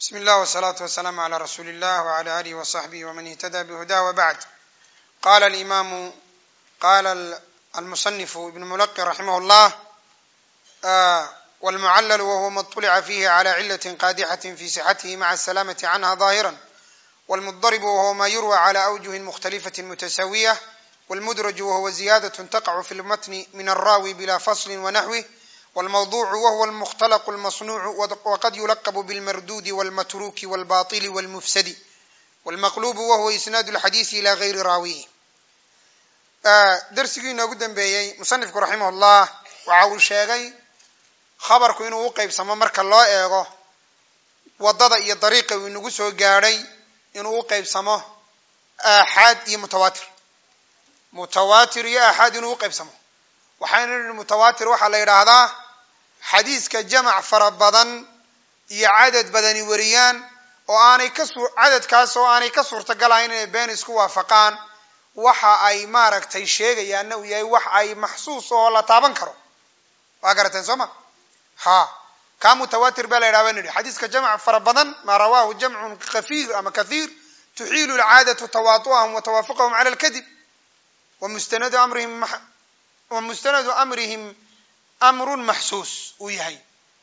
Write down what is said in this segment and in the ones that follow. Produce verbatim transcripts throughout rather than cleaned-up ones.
بسم الله والصلاة والسلام على رسول الله وعلى آله وصحبه ومن اهتدى بهداه وبعد. قال الإمام قال المصنف ابن ملقن رحمه الله آه والمعلل وهو ما اطلع فيه على علة قادحة في صحته مع السلامة عنها ظاهرا، والمضطرب وهو ما يروى على أوجه مختلفة متساوية، والمدرج وهو زيادة تقع في المتن من الراوي بلا فصل ونحوه، والموضوع وهو المختلق المصنوع وقد يلقب بالمردود والمتروك والباطل والمفسد، والمقلوب وهو إسناد الحديث إلى غير راويه. درسigii inoogu dambeeyey musanifku raximahullah waxa uu sheegay khabarku inuu u qaybsamo marka loo eego wadada iyo dariiqa uu inagu soo gaaray inuu u qaybsamo aaxaad iyo mutawaatir. mutawaatir iyo aaxaad inuu u qaybsamo waxayna nidhi mutawaatir waxa la yiraahdaa xadiiska jamac fara badan iyo cadad badani wariyaan oo aanay ka soo cadadkaas oo aanay ka suurtagalayn inay been isku waafaqaan, waxa ay maaragtay sheegayaan uu yahay wax ay maxsuus oo la taaban karo. waa garateen Soomaa ha ka mutawaatir baa la yiraahdaa nidhi xadiiska jamac fara badan ma rawaahu jam'un kathir ama kathir tuhilu al'aadatu tawaatu'ahum wa tawafuqahum 'ala al-kadhib wa mustanad amrihim wa mustanad amrihim amrun mahsus uu yahay.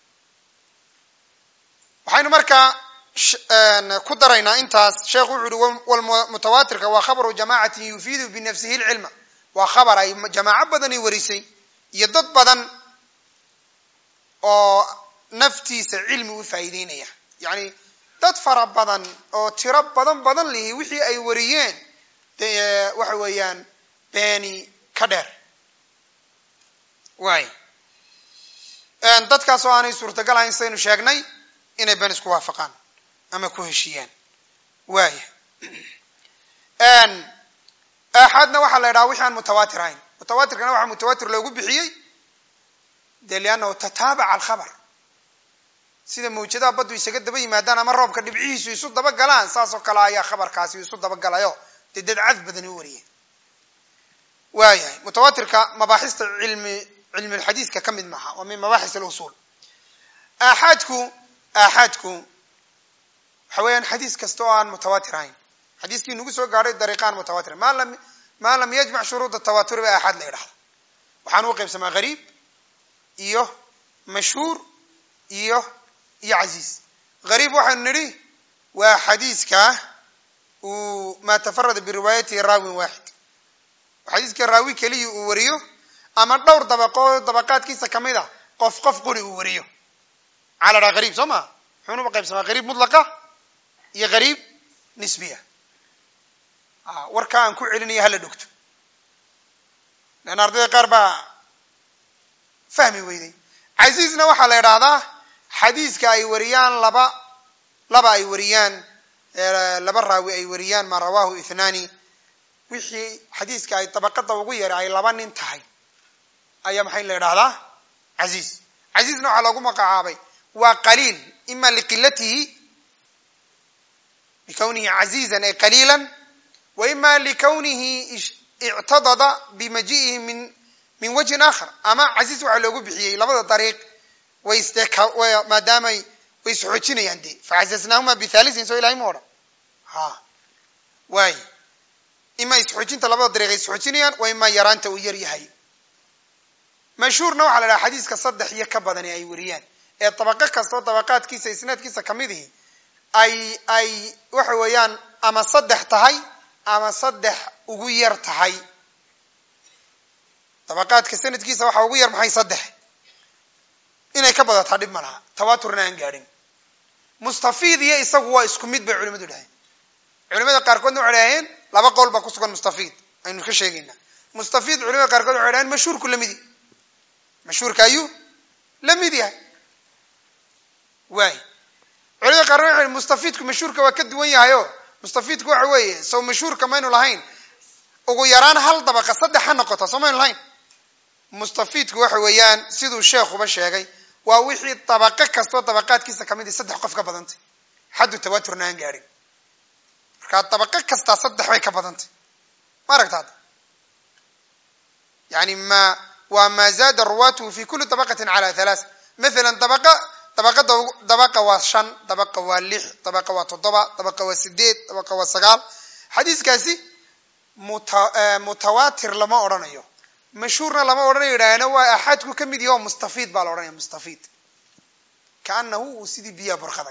waxaynu markaa ku daraynaa intaas sheekhu wuxuu yiri wal mutawaatirka waa khabaru jamaacatin yufiidu bi nafsihi al-ilma, waa khabar ay jamaaca badan ay warisay iyo dad badan oo naftiisa cilmi u faa'iideynaya. yani dad fara badan oo tiro badan badan leh wixii ay wariyeen waxa weeyaan beeni ka dheer way aan dadkaas oo aanay suurtagal ahayn saynu sheegnay inay been isku waafaqaan ama ku heshiyaan. way aan ahadna waxa la yiraahdaa wixii aan mutawaatir ahayn. mutawaatirkana waxa mutawaatir loogu bixiyay daliyaano tataabac al-khabar, sida mawjadaha badu isaga daba yimaadaan ama roobka dhibcihiisu isu daba galaan saas oo kale ayaa khabarkaasi isu daba galayo dad cad badan u wariyay. way mutawaatirka mabaaxista cilmi cilmi al-hadith ka kamid maaha oo min mabaaxis al-usul. ahadku ahadku حوين حديث كستوان متواترين حديث كي نقول سو غاري طريقان متواتر ما لم ما لم يجمع شروط التواتر بأحد لا يرحل. وحنو قيب سما غريب ايوه مشهور ايوه يا عزيز. غريب وحن نري وحديث كا وما تفرد بروايته راوي واحد، وحديث كراوي كلي وريو اما دور طبقات طبقات كيسا كميدا قف قف قري وريو على غريب سما حنو قيب سما غريب مطلقه يا غريب نسبية. آه وركان كل علني هلا دكتور لأن أرضي قربا فهمي ويدي. عزيزنا وحلا هذا حديث كأي وريان لبا لبا أي وريان لبا راوي أي وريان ما رواه اثنان وحي حديث كأي طبقة وغير أي لبا ننتهي أيام حين هذا عزيز. عزيزنا على قوم قعابي وقليل إما لقلته لكونه عزيزا أي قليلا، وإما لكونه اعتضد بمجيئه من من وجه آخر. أما عزيز على بحيه لبدا طريق ويستك وما دام ويسحوتشني عندي فعززناهما بثالث سوى إلهي مورا ها واي إما يسحوتشين لبدا طريق يسحوتشني وإما يران تويري هاي. مشهور نوع على حديث كصدح يكبدني أي وريان الطبقات كصوت طبقات كيسة إسناد كيسة كميده أي أي وحويان أما صدح تهي أما صدح وغير تهي. طبقات كسنة كيسة وحا وغير محي صدح إنه كبضة تحديب منها تواترنا انقارين. مستفيد يساقوا اسكميد بعلماء دولهين. علماء قاركون دو عليهين لابا قول باكوسكا مستفيد أينو كشيقين مستفيد علماء قاركون دو عليهين مشهور كل مدي مشهور كايو لمدي هاي واي علماء قرروا المستفيد مشهور كوا كدوان ياهيو مستفيد كوا عويه سو مشهور كمان لهين ugu yaraan hal dabaqa saddex noqoto Soomaan lahayn. مستفيد كوا حويان sidoo sheekhu ba sheegay waa wixii dabaqa kasto dabaqaadkiisa kamid saddex qof ka badantay xad tawaaturna aan gaarin. marka dabaqa kasta saddex way ka badantay ma aragtad يعني ما وما زاد رواته في كل طبقة على ثلاث. مثلا طبقة dabaqada dabaqa waa shan dabaqa waa lix dabaqa waa toddoba dabaqa waa sideed dabaqa waa sagaal xadiiskaasi mutawaatir lama oranayo mashhuurna lama oranayo yiraahdo waa ahadku kamid yahay mustafiid baa la oranaya mustafiid kaanahu sidii biya barqaday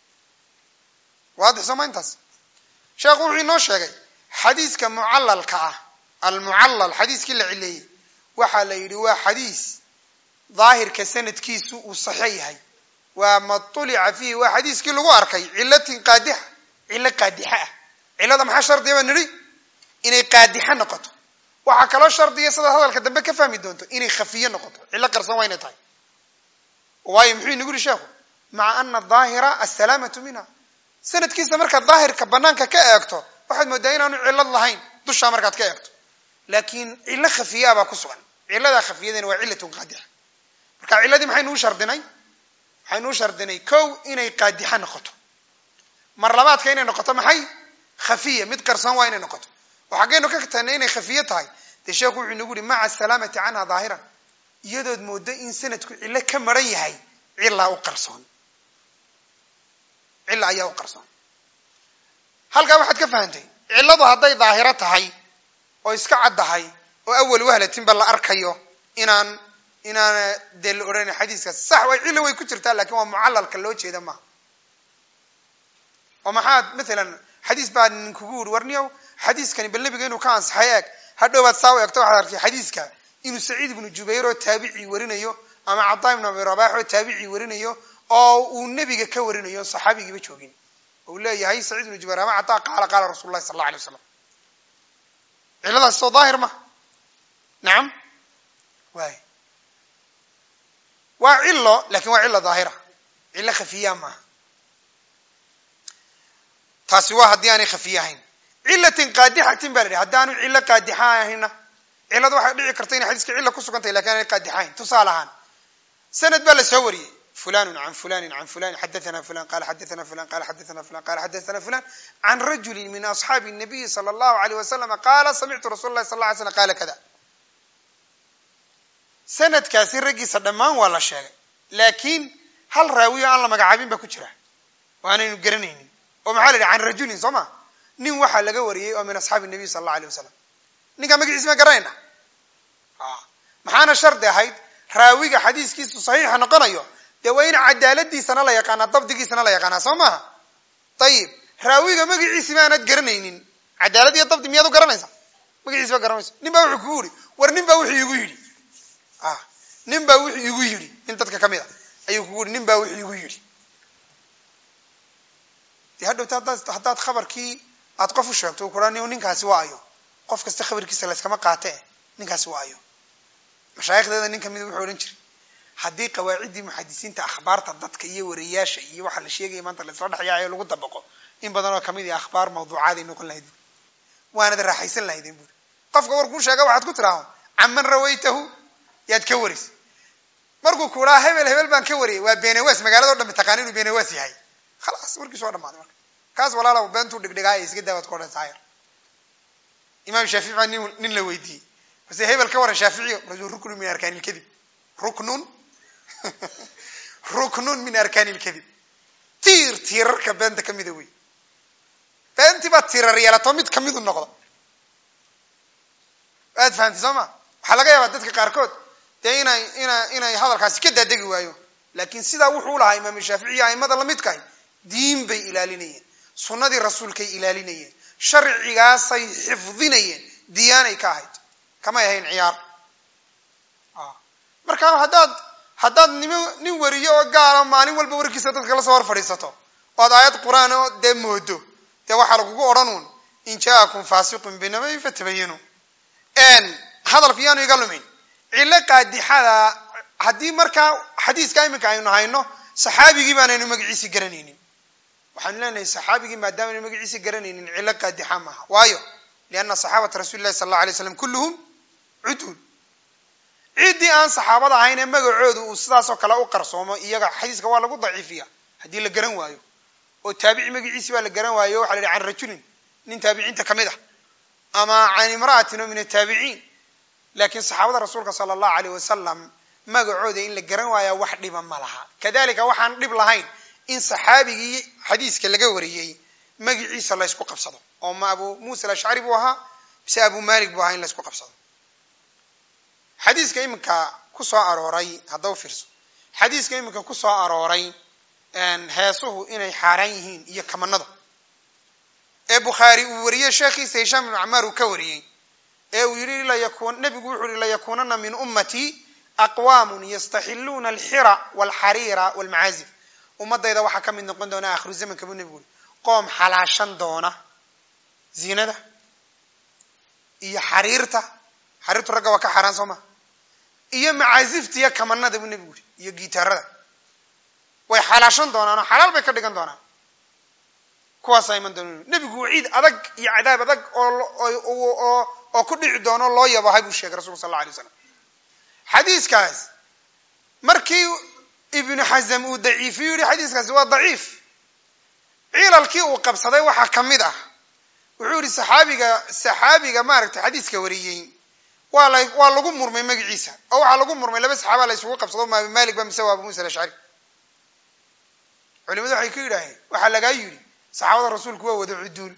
waad samayntaas sheekhu wuxuu inoo sheegay xadiiska muallalka ah al muallal xadiiski la cileeyay waxa la yiri waa xadiis ظاهرka sanadkiisu uu saxiix yahay waa matluca fi waa xadiiskii lagu arkay cilatin qaadixa cila qaadixa cilada maxaa shardiya baan niri inay qaadixa noqoto waxa kala shardiya sida hadalka dambe ka fahmi doonto inay khafiye noqoto cila qarsan wayna tahay way muxuu inagu yiri sheekhu maca anna dhaahira as-salamatu minha sanadkiisa marka dhaahirka banaanka ka eegto waxaad moodaa inaanu cilad lahayn dusha markaad ka eegto laakiin cila khafiya baa ku sugan cilada khafiyadana waa cilatun qaadixa marka ciladii maxay noo shardinay waxay noo shardinay kow inay qaadixa noqoto mar labaadka inay noqoto maxay khafiya mid qarsan waa inay noqoto waxaagaynu ka tagnay inay khafiya tahay de sheekhu wuxuu nagu yiri maca salaamati anha dhaahiran iyadood moodo in sanadku cilo ka maran yahay cilla u qarsoon cilla ayaa u qarsoon halka waxaad ka fahantay cilladu haday dhaahira tahay oo iska caddahay oo awal wahlatin bal la arkayo inaan inaan dal oran xadiiska sax way cilo way ku jirtaa laakiin waa muallalka loo jeeda ma oo maxaad midalan xadiis baan kugu wuri warniyow xadiiskani bal nabiga inuu ka ansaxay eeg hadhowad saaw eegto waxa arkay xadiiska inuu Saciid ibn Jubayr oo taabici warinayo ama Abdullah ibn Abi Rabah oo taabici warinayo oo uu nabiga ka warinayo saxaabigiiba joogin oo leeyahay Saciid ibn Jubayr ama ataa qaala qaala Rasuulullah sallallahu alayhi wasallam cilada soo dhaahir ma naam way waa cilo laakiin waa cilo dhaahira cilo khafiya ma taasi waa hadii aanay khafiyahayn cilatin qaadihatin bal hadaanu cilo qaadihahayna ciladu waxa dhici karta in xadiiska cilo ku sugantay laakiin aanay qaadihayn tusaalahan sanad bal soo wariyay فلان عن فلان عن فلان حدثنا فلان قال حدثنا فلان قال حدثنا فلان قال حدثنا فلان عن رجل من أصحاب النبي صلى الله عليه وسلم قال سمعت رسول الله صلى الله عليه وسلم قال كذا سند كاسر رجي صدمان ولا شيء لكن هل راوي الله مقعبين بكتيره وأنا نقرنين ومحل عن رجل سما نين واحد لقى وريه ومن أصحاب النبي صلى الله عليه وسلم نيجا مجلس اسمه قرينا آه محانا شرط هيد راوي حديث كيس صحيح نقرأيه وين عدالتي سنة لا يقانا ضبطي سنة لا يقانا سوما طيب راويga magaciisa ma aanad garanaynin cadaaladii dabdi miyadu garanaysa magaciisa garanaysa ninba wuxuu ku yiri war ninba wuxuu igu yiri ah ninba wuxuu igu yiri in dadka kamida ayuu ku yiri ninba wuxuu igu yiri hadhow taad hadaad khabarkii aad qof u sheegto quraaniyo ninkaasi waayo qof kasta khabarkiisa la iskama qaatay ninkaasi waayo mashaayikhdeeda nin kamid wuxuu oran jiray hadii qawaacidi muhaddisiinta akhbaarta dadka iyo wariyaasha iyo waxa la sheegay maanta la isla dhaxyaayo lagu dabaqo in badan oo kamid ah akhbaar mawduucaad inuu qol lahayd waana raaxaysan lahayd buu qofka warku sheega waxaad ku tiraahdo amman rawaytahu yaad ka waris markuu ku raa hebel hebel baan ka wariyay waa beenawaas magaalada oo dhan taqaaniin beenawaas yahay خلاص warkii soo dhamaaday marka kaas walaalaha beentu dhigdhigaay iska daawad qoran saayir imaam Shaafici nin la weydiiyay bas hebel ka waran Shaafici rajul rukn min arkaan al-kadhib ruknun ruknun min arkaan al-kadhib tir tirka beenta kamid way beenti ba tirar yeelato mid kamid u noqdo aad fahanti sama waxa laga yaabaa dadka qaar kood inay inay inay hadalkaasi ka dadagi waayo laakiin sida wuxuu lahaa imaam Shaafici aymada la mid kahay diin bay ilaalinayeen sunnadii rasuulka ilaalinayeen sharcigaasay xifdinayeen diyaanay ka ahayd kama yahayn ciyaar ah marka hadaad hadaad nin wariyo oo gaar maalin walba warkiisa dadka la soo hor fadhiisato oo aayad quraan oo de moodo de waxa lagu oranuun in jaakum faasiqun binabay fatabayinu en hadalku yaanu iga lumin ila qaadixada hadii marka xadiiska imika aynu hayno saxaabigi baanaynu magaciisa garanaynin waxaan leenahay saxaabigi maadaama aynu magaciisa garanaynin ila qaadixa ma waayo lianna saxaabada rasuulullaahi sallallahu alayhi wasallam kulluhum udud ciidii aan saxaabada ahayn ee magacoodu uu sidaas oo kale u qarsoomo iyaga xadiiska waa lagu daciifiya hadii la garan waayo oo taabici magaciisa waa la garan waayo waxa la yiraahdaa an rajulin nin taabiciinta kamid ah ama aan imraatin min at-taabiciin laakiin saxaabada rasuulka sallallahu alayhi wasallam magacooda in la garan waayo wax dhiba ma laha kadalika waxaan dhib lahayn in saxaabigii xadiiska laga wariyay magaciisa la isku qabsado oo ma Abu Musa al-Ash'ari buu ahaa mise Abu Malik buu ahaa in la isku qabsado xadiiska imika ku soo arooray haddaba fiirso xadiiska imika ku soo arooray een heesuhu inay xaraan yihiin iyo kamanada ee Bukhari uu wariyay sheekhiisa Hisham ibn Ammar uu ka wariyay ee uu yiri la yakun nabigu wuxuu yiri la yakunana min ummati aqwamun yastahilluna al-hira wal-harira wal-ma'azif ummadayda waxa kamid noqon doona akhir zamanka buu nabigu qoom xalaashan doona zinada iyo xariirta xariirtu raga waa ka xaraan Soomaa iyo macaazifta iyo kamanada buu nabigu iyo gitaarada way xalaashan doonaan xalaal bay ka dhigan doonaan kuwaas ay man doonaan nabigu ciid adag iyo cadaab adag oo oo oo ku dhici doono loo yabahay buu sheegay rasuulka sallallahu alayhi wasallam xadiiskaas markii ibn Hazm uu daciif yiri xadiiskaas waa daciif ciilalkii uu qabsaday waxa kamid ah wuxuu yiri saxaabiga saxaabiga maaragtay xadiiska wariyay waa la waa lagu murmay magaciisa oo waxa lagu murmay laba saxaaba la isugu qabsado ma Malik ba mise Abu Musa al-Ash'ari culimadu waxay ku yiraahdeen waxa laga yiri saxaabada rasuulku waa wada cuduul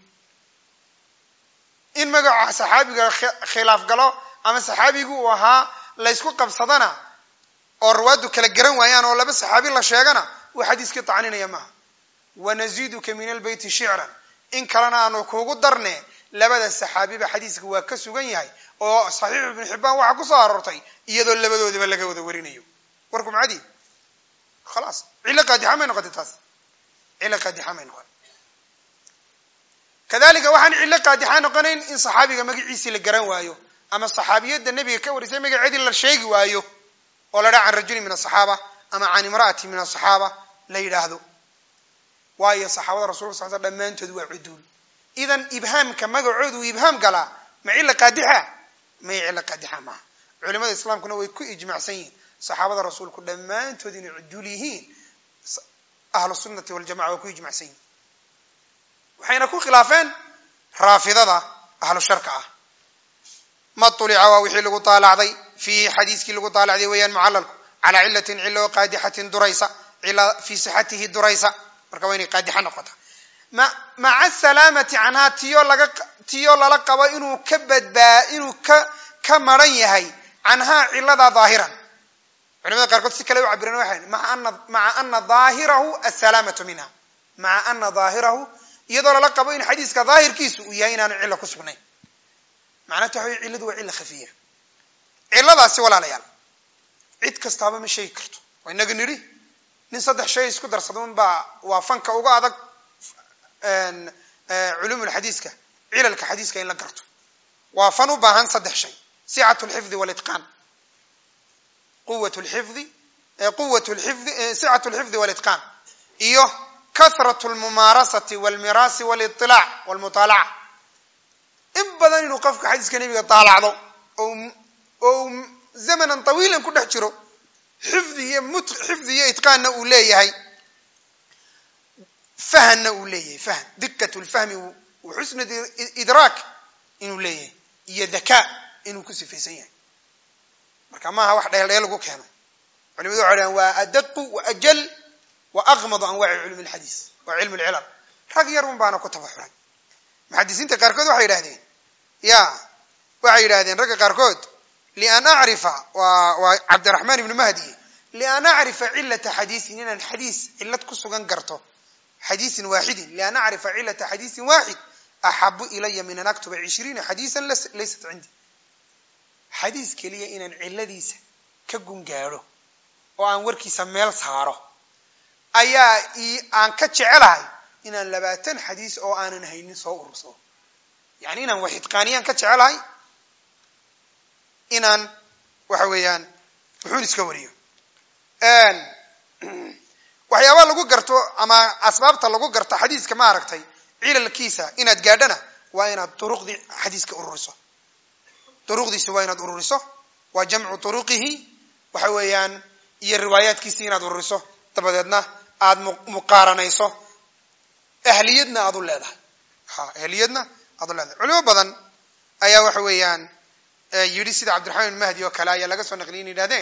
in magaca saxaabiga khilaaf galo ama saxaabigu uu ahaa la isku qabsadana oo rawaadu kala garan waayaan oo laba saxaabi la sheegana waa xadiiskii tacninaya ma wanaziduka min albayt shi'ran in kalena aanu kuugu darne labada saxaabiba xadiiska waa ka sugan yahay oo saxiix ibn Hibban waxa ku soo aroortay iyadoo labadoodaba laga wada warinayo warku macadi خلاص cilla qaadixa ma noqotay taas cilla qaadixa ma noqon kadalika waxaan cilla qaadixa noqonayn in saxaabiga magaciisa la garan waayo ama saxaabiyada nabiga ka warisay magaceedii la sheegi waayo oo la dhacan rajul min as-sahaba ama aan imraati min as-sahaba la yiraahdo waayo saxaabada rasuulka sallallahu alayhi wasallam dhamaantood waa cuduul idan ibhaamka magacoodu ibhaam gala ma cilla qaadixa ma cilla qaadixa ma culimada islaamkuna way ku ijmaacsan yihiin saxaabada rasuulku dhamaantood inay cuduul yihiin ahlu sunnati wal jamaa way ku ijmaacsan yihiin waxayna ku khilaafeen raafidada ahlu sharka ah ma tulica wa wixii lagu taalacday fi xadiiskii lagu taalacday weeyaan mucallalku ala illatin illo qaadihatin duraysa ila fi sihhatihi duraysa marka waa inay qaadixa noqoto ma ma'a salamati anha tiyo laga tiyo lala qabo inuu ka badbaa inuu ka ka maran yahay anha illada zaahiran culimada qaarkood si kale u cabireen waxay ma'a anna ma'a anna zaahirahu as-salamatu minha ma'a anna zaahirahu iyadoo lala qabo in xadiiska zaahirkiisu uu yahay inaan illa ku sugnayn macnaheedu waxa weeye illadu waa illa khafiya illadaasi walaalayaal cid kastaaba ma sheegi karto waa inaga niri nin saddex shay isku darsadun baa waa fanka uga adag een culumul hadiiska cilalka hadiiska in la garto waa fan u baahan saddex shay si'atul hifdhi wal itqan quwwatul hifdhi quwwatul hifdhi si'atul hifdhi wal itqan iyo kasratul mumarasati wal mirasi wal ittila' wal mutala'a in badan inuu qofka hadiiska nabiga taalacdo oo oo zamanan tawiilan ku dhex jiro حفظي مت حفظي إتقاننا أوليه فهمنا أوليه فهم دقة الفهم وحسن إدراك إنه أوليه هي ذكاء إنه كسي في سيئة مركا ما واحد يلقوا كانوا علم ذو علم وأدق وأجل وأغمض أنواع علم الحديث وعلم العلم هذا يرون بانا كتب حرام محدثين تقاركود وحي هذين يا وحي هذين رقا قاركود لأن أعرف وعبد الرحمن بن مهدي لأن أعرف علة حديث إن الحديث علة كسوغان قرطه حديث واحد لأن أعرف علة حديث واحد أحب إلي من أن أكتب عشرين حديثا ليست عندي حديث كلية إن العلة كقن قاره وأن وركي سميل صاره أيا أن كتشعلها إن اللباتن حديث أو أن نهيني صور رسول يعني إن واحد قانيا كتشعلها inaan waxa weeyaan wuxuu iska wariyo een waxyaabo lagu garto ama asbaabta lagu garto xadiiska ma aragtay cilalkiisa inaad gaadhana waa inaad turuqdi xadiiska ururiso turuqdiisa waa inaad ururiso waa jamcu turuqihi waxa weeyaan iyo riwaayaadkiisa inaad ururiso tabadeedna aad muqaaranayso ahliyadna aad u leedahay ha ahliyadna aad u leedahay culimo badan ayaa waxa weeyaan yiri sida Abdurrahman Mahdi oo kala ayaa laga soo naqliyay yiraahdeen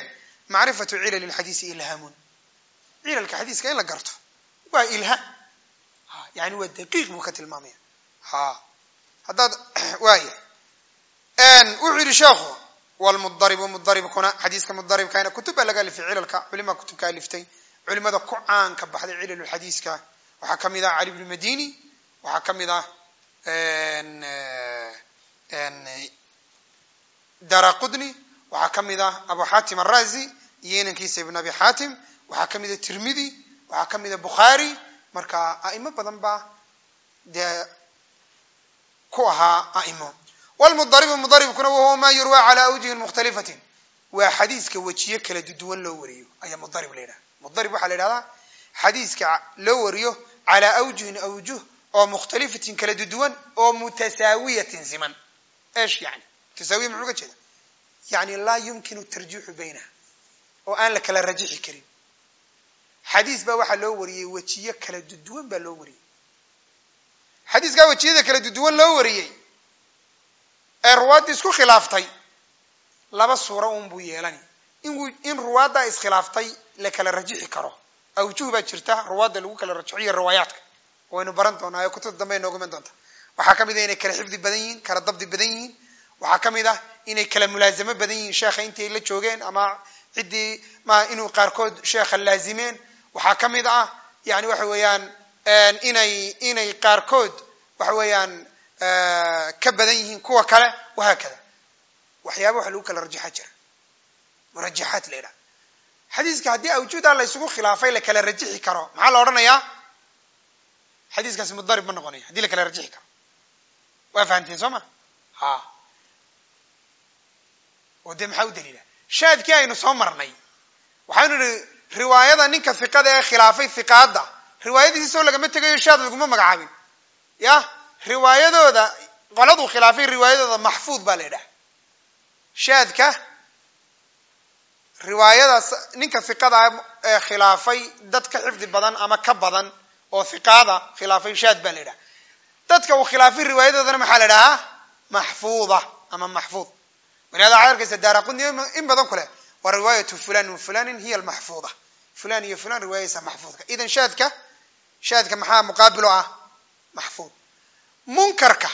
معرفة علل الحديث إلهام علل الحديث كأن لقرته وإلهام يعني هو الدقيق مكتل المامية ها هذا واي أن أعير شاخه والمضرب مضرب كنا حديث كمضرب كان كتب لقى في علل ك علماء كتب كالفتين علماء ذا قعان كبحث علل الحديث ك وحكم ذا علي بن المديني وحكم ذا أن أن دارقطني وحكم ذا أبو حاتم الرازي يين كيس ابن أبي حاتم وحكم ذا الترمذي وحكم ذا بخاري مركا أئمة بدن با ده كوها أئمة والمضرب المضرب كنا وهو ما يروى على أوجه مختلفة وحديث كوجيه كلا ددوان لو وريو أي مضرب لينا مضرب على هذا حديث لو وريو على أوجه أوجه أو مختلفة كلا ددوان أو متساوية زمن إيش يعني تساوية معلومة كذا يعني لا يمكن الترجيح بينها وأن لك لا رجح كريم حديث با waxa loo wariyay wajiye kala duwan ba loo wariyay xadiiska wajiyada kala duwan loo wariyay ee ruwaad isku khilaaftay laba suura uun buu yeelani in in ruwaada is khilaaftay la kala rajixi karo awjuh ba jirta ruwaada lagu kala rajixiyo riwaayaadka waynu baran doonaa ay kutub dambe inoogu mid doonta waxa kamid ah inay kala xifdi badan yihiin kala dabdi badan yihiin waxa kamid ah inay kala mulaazamo badan yihiin sheekha intii la joogeen ama cidii ma inuu qaarkood sheekha laazimeen waxa kamid ah yani waxa weeyaan inay inay qaarkood waxa weeyaan ka badan yihiin kuwa kale waxa kale waxyaabo waxa lagu kala rajaxa jira murajaxat leeyahay xadiiska hadii awjuuda la isugu khilaafay la kala rajixi karo maxaa la oranayaa xadiiskaas mudarib ma noqonayo hadii la kala rajixi karo waa fahanteen soo ma ha wada maxaa u daliila shaadkii aynu soo marnay waxaanu riwaayada ninka fiqada ee khilaafay fiqada riwaayadiisa laga ma tagayo shaad lagu ma magacaabin ya riwaayadooda qaladu khilaafay riwaayadooda mahfuud baa leeyahay shaadka riwaayada ninka fiqada ee khilaafay dadka xifdi badan ama ka badan oo fiqada khilaafay shaad baa leeyahay dadka uu khilaafay riwaayadoodana maxaa leeyahay mahfuuda ama mahfuud walaada caarkiisa daaraquni in badan kale ورواية فلان وفلان هي المحفوظة فلان هي فلان رواية محفوظة إذن شاذك شاذك محا مقابله محفوظ منكرك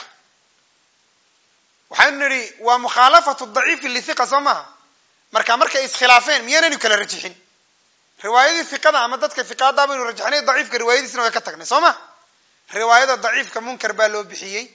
وحنري ومخالفة الضعيف اللي ثقة سماها مركا مركا إس خلافين ميانا يكلا رجحين رواية ثقة عمدتك ثقة دابا ورجحني ضعيف كرواية سنوية كتكني سماها رواية ضعيف كمنكر بالو بحيي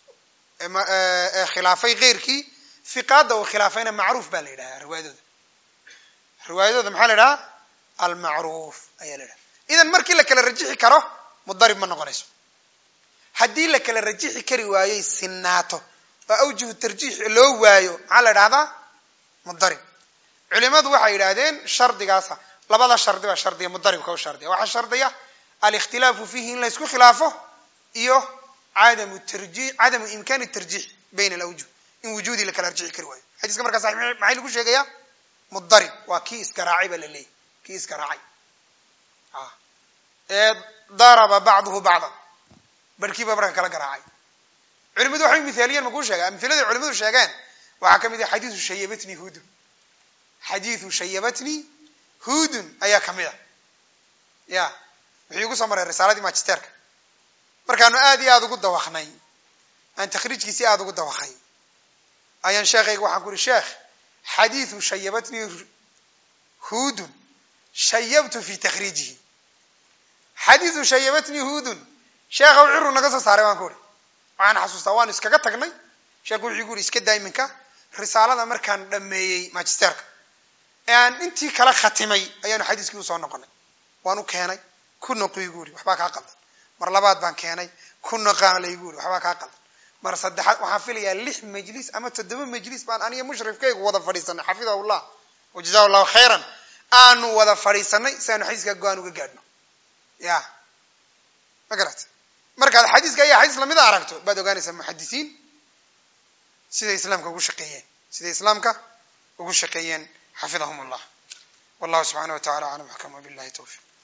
خلافي غيركي ثقة وخلافين معروف بالي رواية روايته maxaa la dhahaa al ma'ruf ayaa la dhahaa idan markii la kala rajixi karo mudarib ma noqonayso hadii la kala rajixi kari waayay sinaato oo awjuh tarjiix loo waayo maxaa la dhahdaa mudarib culimadu waxay yiraahdeen shardigaas labada shardi waa shardiga mudaribka oo shardiga waxa shardiya al ikhtilaafu fihi in la isku khilaafo iyo عدم الترجيح عدم امكان الترجيح بين الاوجه in wujudi la kala rajixi kari waayo hadiiska markaas maxay lagu sheegayaa مضرب وكيس كراعي بالليل كيس كراعي اه ضرب بعضه بعضا بركيبه بركه كلا كراعي علماء waxay miثاليا ma ku sheegaa amthilada culimadu sheegaan waxa kamid ah xadiisu shayabatni hud xadiisu shayabatni hud ayaa kamid ah ya wixii ugu soo maray risaaladii magisterka markaanu aad iyo aad ugu dawaqnay aan takhriijkiisa aad ugu dawaqay ayaan sheekayga waxaan ku ri sheekh حديث شيبتني هود شيبت في تخريجه حديث شيبتني هود شيخ وعرو نقص صار waan ku waxaan xasuustaa waan iskaga tagnay sheekhu wuxuu yiri iska daayiminka risaalada markaan dhameeyay magisterka aan intii kala khatimay ayaan xadiiskii soo noqonay waan u keenay ku noqoy guuri waxba ka qaldan mar labaad baan keenay ku noqaalay guuri waxba ka qaldan mar saddexaad waxaan filayaa lix majlis ama toddoba majlis baan aniga mushrifkaygu wada fadhiisanay xafidahu وجزاه الله خيرا aanu wada fadhiisanay saanu xadiiska go'aan uga gaadhno ya magarat marka xadiiska ay xadiis lamid aragto baad ogaanaysaa muhaddisiin sida islaamka ugu shaqeeyeen sida islaamka ugu shaqeeyeen xafidahum Allah wallahu subhanahu wa ta'ala a'lam wa billahi tawfiq